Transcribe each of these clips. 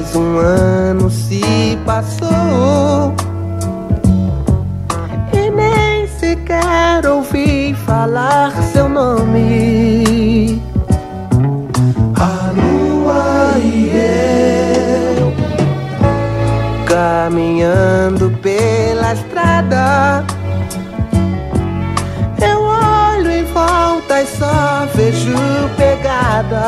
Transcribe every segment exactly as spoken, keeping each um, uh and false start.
Mais um ano se passou e nem sequer ouvi falar seu nome. A lua e eu, caminhando pela estrada, eu olho em volta e só vejo pegadas,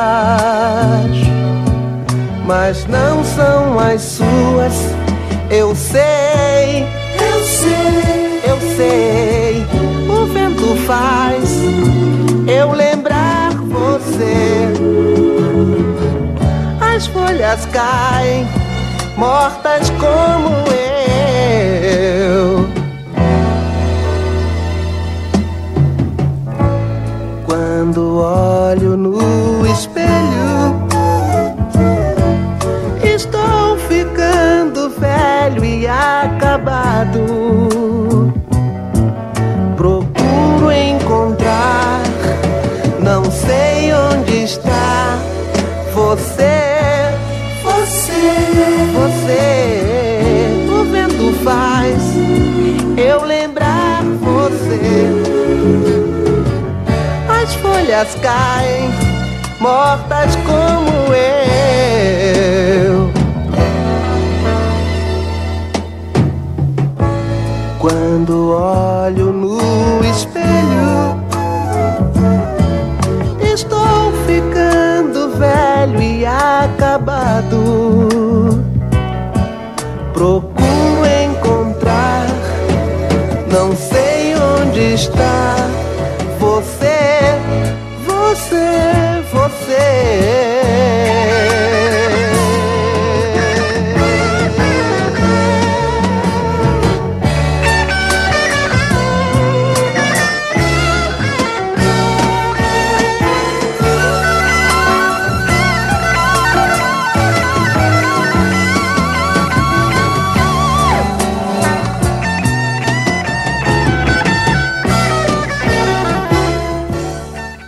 mas não são as suas. Eu sei, eu sei, eu sei. O vento faz eu lembrar você. As folhas caem, mortas como eu. Quando olho no espelho, estou ficando velho e acabado. Procuro encontrar, não sei onde está você, você, você. O vento faz eu lembrar você. As folhas caem, mortas como eu. Quando olho no espelho, estou ficando velho e acabado. Procuro encontrar, não sei onde está você, você, você.